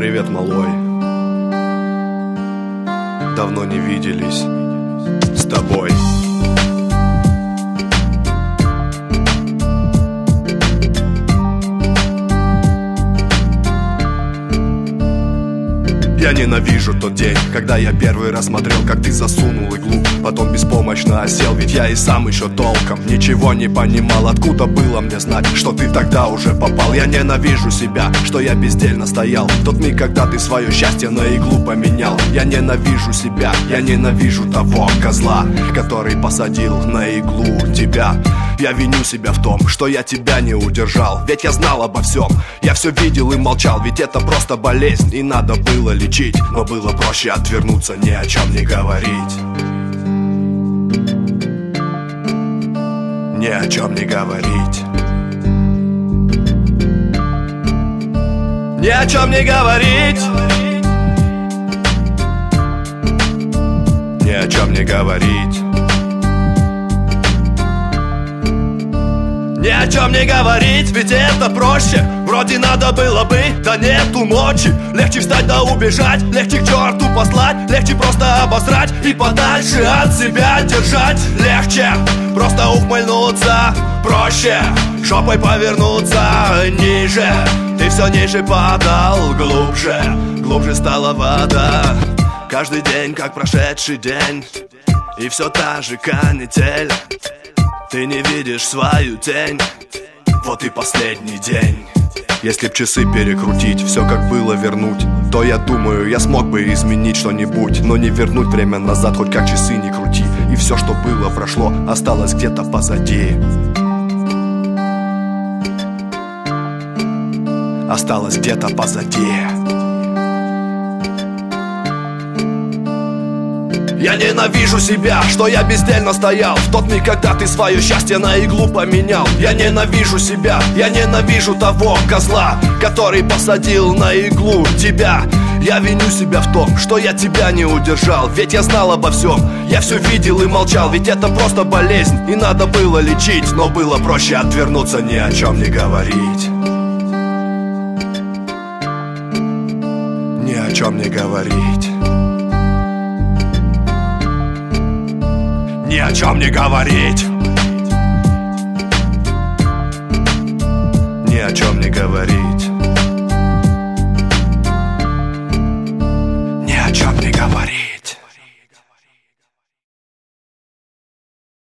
Привет, малой. Давно не виделись с тобой. Я ненавижу тот день, когда я первый раз смотрел, как ты засунул иглу, потом беспомощно осел. Ведь я и сам еще толком ничего не понимал. Откуда было мне знать, что ты тогда уже попал? Я ненавижу себя, что я бездельно стоял в тот миг, когда ты свое счастье на иглу поменял. Я ненавижу себя, я ненавижу того козла, который посадил на иглу тебя. Я виню себя в том, что я тебя не удержал, ведь я знал обо всем. Я все видел и молчал, ведь это просто болезнь, и надо было лечить. Но было проще отвернуться, ни о чем не говорить. Ни о чем не говорить. Ни о чем не говорить. Ни о чем не говорить. Ни о чем не говорить, ведь это проще. Вроде надо было бы, да нету мочи. Легче встать да убежать, легче к черту послать, легче просто обосрать и подальше от себя держать. Легче просто ухмыльнуться, проще жопой повернуться ниже. Ты все ниже падал, глубже, глубже стала вода. Каждый день как прошедший день, и все та же канитель. Ты не видишь свою тень, вот и последний день. Если б часы перекрутить, все как было вернуть, то я думаю, я смог бы изменить что-нибудь. Но не вернуть время назад, хоть как часы не крути. И все, что было, прошло, осталось где-то позади. Осталось где-то позади. Я ненавижу себя, что я бездельно стоял в тот миг, когда ты свое счастье на иглу поменял. Я ненавижу себя, я ненавижу того козла, который посадил на иглу тебя. Я виню себя в том, что я тебя не удержал, ведь я знал обо всем. Я все видел и молчал, ведь это просто болезнь, и надо было лечить. Но было проще отвернуться, ни о чем не говорить. Ни о чем не говорить. Ни о чем не говорить. Ни о чем не говорить. Ни о чем